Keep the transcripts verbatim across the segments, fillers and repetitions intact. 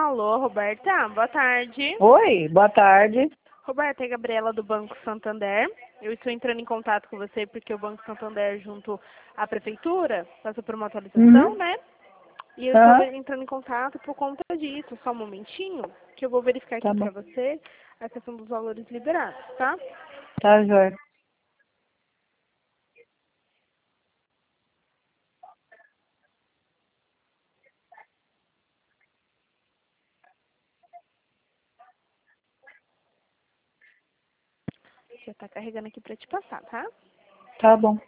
Alô, Roberta, boa tarde. Oi, boa tarde. Roberta, é a Gabriela do Banco Santander. Eu estou entrando em contato com você porque o Banco Santander, junto à Prefeitura, passou por uma atualização, Uhum. né? E eu estou Aham, entrando em contato por conta disso. Só um momentinho, que eu vou verificar tá aqui bom. para você a questão dos valores liberados, tá? Tá, joia. Já está carregando aqui para te passar, tá? Tá bom.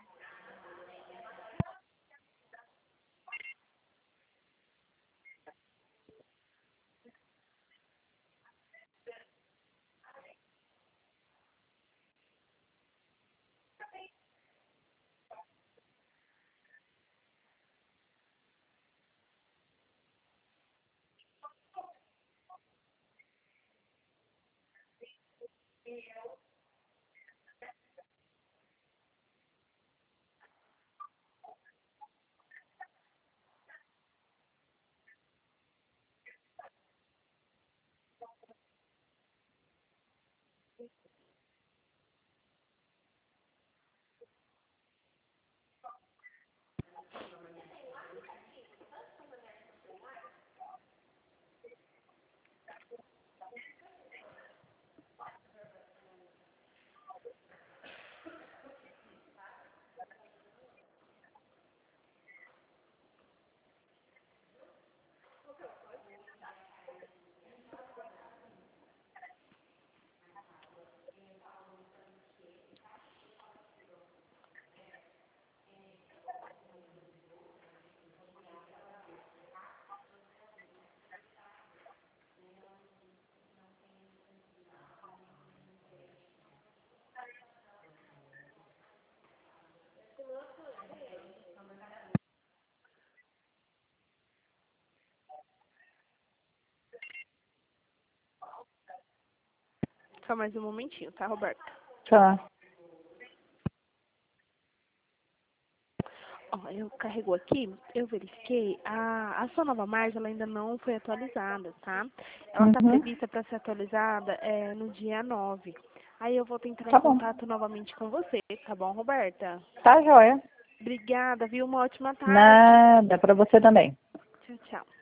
Só mais um momentinho, tá, Roberta? Tá. Ó, eu carregou aqui, eu verifiquei, a, a sua nova margem ela ainda não foi atualizada, tá? Ela está Uhum. prevista para ser atualizada é, no dia nove. Aí eu vou tentar em Tá bom. contato novamente com você, tá bom, Roberta? Tá, joia. Obrigada, viu? Uma ótima tarde. Nada, pra você também. Tchau, tchau.